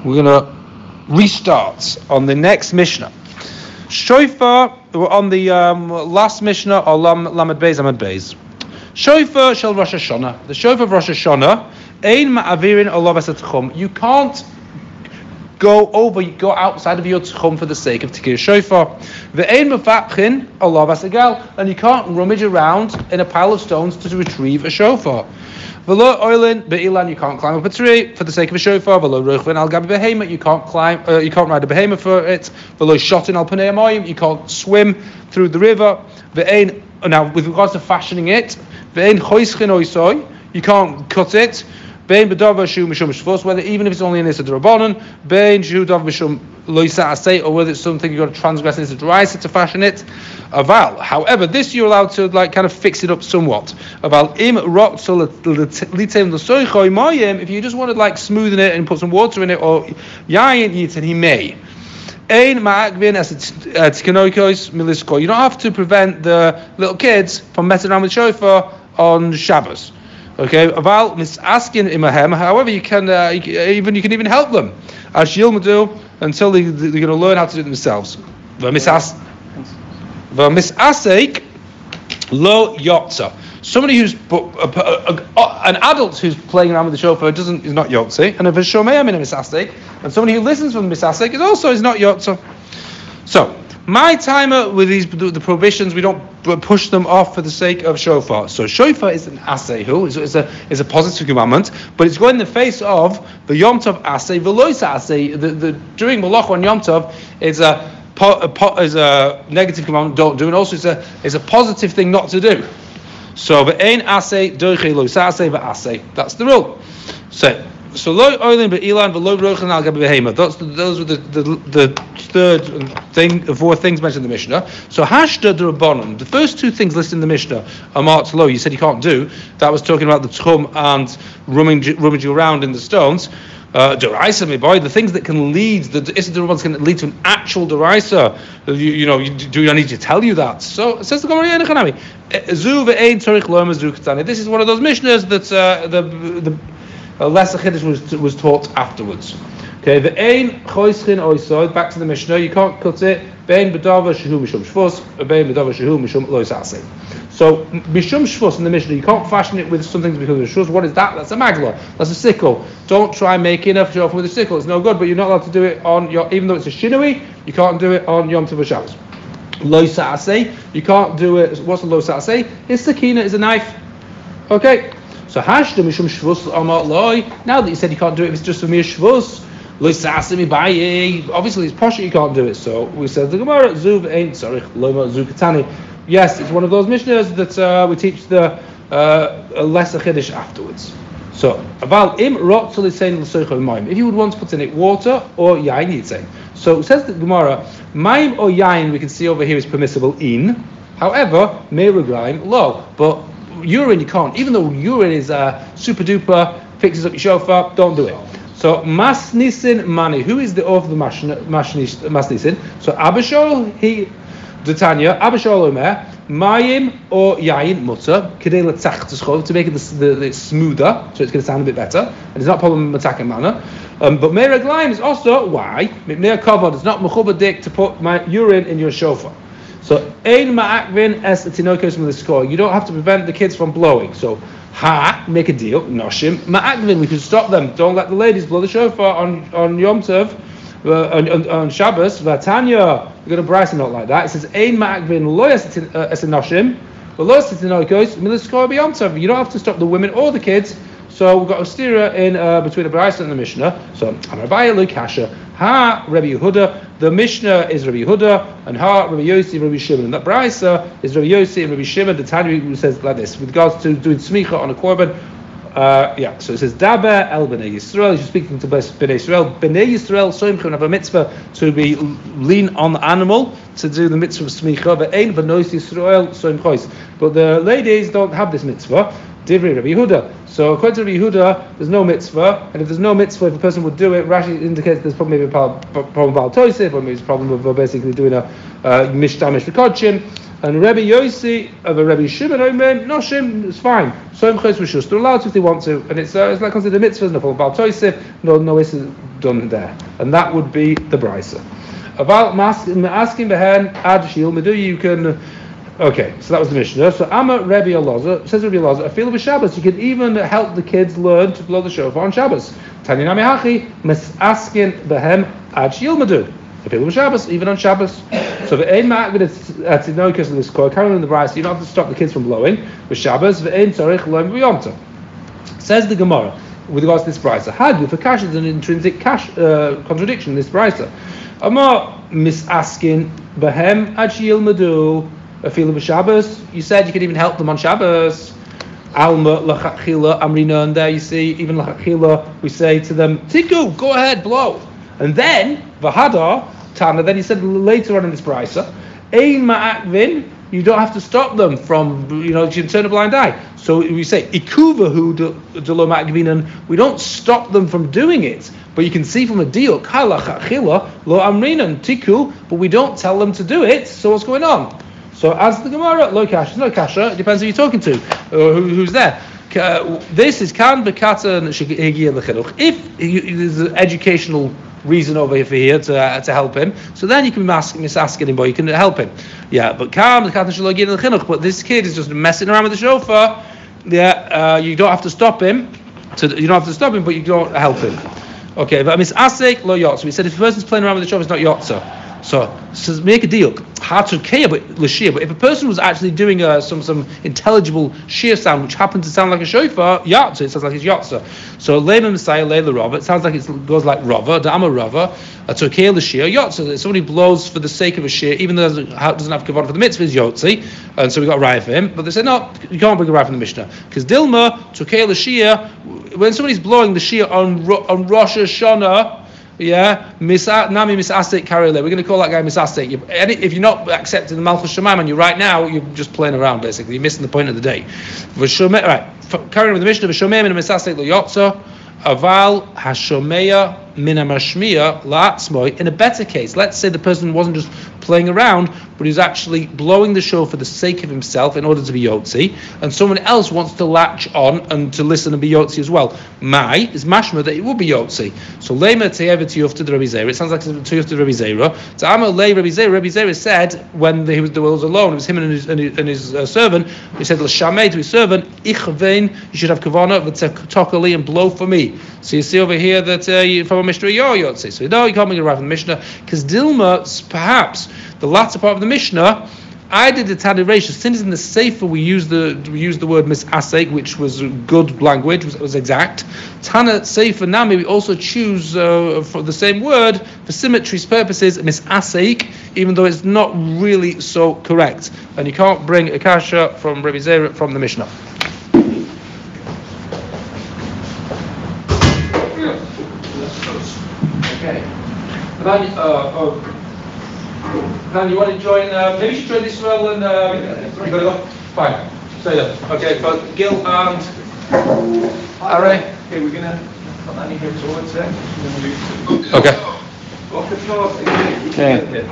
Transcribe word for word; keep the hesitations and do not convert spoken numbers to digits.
we're going to restart on the next Mishnah. Shofar, we're on the um, last Mishnah, or Lamed Beis, Lamed Beis. Shofar shel Rosh Hashanah. The shofar of Rosh Hashanah, ein ma'avirin olav es tchum. You can't go over, you go outside of your tchum for the sake of tikkur shofar. Ve'ein mefachin olav es egal, and you can't rummage around in a pile of stones to retrieve a shofar. V'lo oilin be'ilan, you can't climb up a tree for the sake of a shofar. V'lo ruchvin al gabi behemoth, you can't climb, uh, you can't ride a behemoth for it. V'lo shotin al panei hamayim, you can't swim through the river. Ve'ein, now with regards to fashioning it, ve'ein choischin oisoy, you can't cut it. Bein b'davar shu mishum shvus, whether even if it's only an issa d'Rabbanan, bein shu dav mishum loisa asay, or whether it's something you've got to transgress in issa d'Oraisa to fashion it. Aval. However, this you're allowed to like kind of fix it up somewhat. Aval im rot so litem l'soichoy mayim. If you just want to like smoothen it and put some water in it, or yayin yitin, he may. Ein ma'akvin as tikanoikos milisko. You don't have to prevent the little kids from messing around with shofar on Shabbos. Okay, aval misaskin imahem. However, you can uh, you can, even you can even help them as yilmadu until they, they're going to learn how to do it themselves. V'misas v'misasek lo yotza. Somebody who's uh, uh, uh, an adult who's playing around with the shofar doesn't is not yotze, and if a shomeim in a misasek, and somebody who listens from the misasek is also is not yotza. So. My timer with these the prohibitions, we don't push them off for the sake of shofar. So shofar is an asehu, is a is a positive commandment, but it's going in the face of the Yom Tov aseh, veloisa aseh. The the during Malacha on Yom Tov is a, a, a is a negative commandment, don't do, and also it's a is a positive thing not to do. So ve'ein aseh doiche loisa aseh ve'aseh. That's the rule. So. So lo oilin be'ilan v'lo rochen al gabi behemoth. Those those were the, the the third thing, the four things mentioned in the Mishnah. So hashda d'Rabbanan. The first two things listed in the Mishnah are marked low. You said you can't do. That was talking about the tchum and rummaging, rummaging around in the stones. D'Oraisa uh, boy, the things that can lead the Issa d'Rabbanan can lead to an actual d'Oraisa. You, you know, you, do I need to tell you that? So it says the Gemara Yenechanami. Zu ve'ein tzorich lo mazu ketani. This is one of those Mishnahs that uh, the the a lesser chiddush was was taught afterwards. Okay, the ein choischin oisod. Back to the Mishnah. You can't cut it. Bein b'davar shehu mishum shvus. Bein b'davar shehu mishum lois aseh. So mishum shvus in the Mishnah, you can't fashion it with something because of shvus. What is that? That's a magla. That's a sickle. Don't try making a shofar with a sickle. It's no good. But you're not allowed to do it on your. Even though it's a shinui, you can't do it on Yom Tov Shabbos. Lois aseh. You can't do it. What's a lois aseh? It's sakina. Is a knife. Okay. So hashda mishum shvus amar loy. Now that you said you can't do it if it's just for mere shvus, loy sasimi baye. Obviously it's posher you can't do it. So we said the Gemara zuv ain't sorry loyma zukatani. Yes, it's one of those mishnahs that uh, we teach the uh, a lesser chiddush afterwards. So aval im rot to lisein l'soichov mayim. If you would want to put in it water or yain, you'd say. So it says the Gemara mayim or yain we can see over here is permissible in. However, meiruglaim low, but urine you can't, even though urine is uh, super duper, fixes up your shofar, don't do it. So masnisin mani, who is the author of the masnisin? So Abishol, he, D'Tanya, Abishol omer, mayim or yain mutter, kedei letzach t'schol, to make it the, the, the smoother, so it's going to sound a bit better, and it's not a problem in Mataka manner. Um, but meiraglaim is also, why? Mipnei kavod, it's not mechubadik to put my urine in your shofar. So ein ma'akvin es tinokos miliskor. You don't have to prevent the kids from blowing. So ha, make a deal. Noshim ma'akvin. We can stop them. Don't let the ladies blow the shofar on on Yom Tov, uh, on, on, on Shabbos. Vatanya, we got a Bryce not like that. It says ein ma'akvin lo es noshim, but lo es tinokos miliskor b'Yom Tov. You don't have to stop the women or the kids. So we've got a stira in uh, between the Bryce and the Mishnah. So Amarbaya Lukasha. Ha Rabbi Yehuda. The Mishnah is Rabbi Yehuda, and Ha Rabbi Yossi and Rabbi Shimon. And that Brisa is Rabbi Yossi and Rabbi Shimon. The Tanya says like this with regards to doing smicha on a korban. Uh, yeah, so it says Daber el Bnei Yisrael. You're speaking to Bnei Yisrael. Bnei Yisrael soimchon have a mitzvah to be lean on the animal to do the mitzvah of smicha. But ein Bnei Yisrael soimchois. But the ladies don't have this mitzvah. Divrei Rabbi Yehuda. So according to Rabbi Yehuda, there's no mitzvah, and if there's no mitzvah, if a person would do it, Rashi indicates there's probably maybe a problem with Baal Tosef, or maybe it's a problem with uh, basically doing a mishtamish v'kodshim. And Rebbe Yossi of a Rebbe Shimon Omer, no Shim, it's fine. Soim Chos Rishus, they're allowed to if they want to, and it's uh, it's like considered mitzvahs, no problem. Bal Toisif, no no is done there, and that would be the brisa. About asking behen ad shil medu, you can. Okay, so that was the Mishnah. So Amma Rebbe Elazar says Rebbe Elazar, I feel with Shabbos, you can even help the kids learn to blow the shofar on Shabbos. Tanya Nami Hachi mis asking behem ad shil medu. I feel with Shabbos, even on Shabbos. So the ain ma'ak at tzinokas in this court, carrying in the brisa, you don't have to stop the kids from blowing. With Shabbos, the ain tzarich loim b'yomta. Says the Gemara with regards to this brisa. Hadu for kash is an intrinsic kash, uh, contradiction in this brisa. Amma mis asking behem ad shil medu. A feel of Shabbos. You said you could even help them on Shabbos. Alma lachachila amrina, and there you see even lachachila we say to them, Tiku, go ahead, blow. And then v'hadar Tana. Then he said later on in this brisa, ein ma'akvin. You don't have to stop them from, you know, you can turn a blind eye. So we say ikuvahu delo ma'akvinan. We don't stop them from doing it, but you can see from a diuk halachachila lo amrinan tiku. But we don't tell them to do it. So what's going on? So as the Gemara, lo kasha, no kasha, it depends who you're talking to, or who, who's there. Uh, this is kan bekata shegiya lechinuch. If there's an educational reason over here to uh, to help him, so then you can ask, misasking him, but you can help him. Yeah, but kan bekata shegiya lechinuch. But this kid is just messing around with the shofar. Yeah, uh, you don't have to stop him. To, you don't have to stop him, but you don't help him. Okay, but misasek lo yotza. We said if a person's playing around with the shofar, it's not yotza. So, so make a deal. Hard to care, but l'shir. But if a person was actually doing uh, some some intelligible shear sound, which happened to sound like a shofar, yatsa, it sounds like it's yatsa. So leima messiah leila rava, it sounds like it goes like rava, dama rava, a tokei l'shir yatsa. Somebody blows for the sake of a shear, even though it doesn't have kavanah for the mitzvah, is yotzi, and so we got a raya for him. But they said no, you can't bring a raya from the Mishnah because dilma tokei l'shir. When somebody's blowing the shear on on Rosh Hashanah. Yeah, Misa, Nami Misasek Karele. We're going to call that guy Misasek. If you're not accepting the Malchus Shemaim and you right now, you're just playing around basically. You're missing the point of the day. Right, carrying with the Mishnah, V'shomei min Misasek lo yotza, aval hashomeya min hamashmiya la'atzmoi. In a better case, let's say the person wasn't just playing around, but he's actually blowing the show for the sake of himself in order to be yotzi, and someone else wants to latch on and to listen and be yotzi as well. Mai is mashma that it will be yotzi. So lema te'eva tiyufta de Rabbi Zera. It sounds like tiyufta de Rabbi Zera. So Amar lei Rabbi Zera. Rabbi Zera said when he was, the was alone, it was him and his, and his, and his uh, servant. He said l'shamei to his servant, ich vein, you should have kavana v'tzekali and blow for me. So you see over here that uh, you, from a Mishnah you're yotzi. So no, you can't make it right from the Mishnah because Dilma perhaps. The latter part of the Mishnah, I did the Tani Reish. Since in the Sefer we use the we use the word misasek, which was good language, was, was exact. Tana Sefer Nami we also choose uh, for the same word for symmetry's purposes misasek, even though it's not really so correct. And you can't bring a kasha from Rabbi Zera from the Mishnah. Okay. Then, uh, oh. Dan, you want to join? Uh, maybe you should join this well and uh, you gotta go. Fine. Stay there. Okay, but Gil and Ari. Okay, we're gonna put that in here towards there. Okay. Walk the floor. Okay.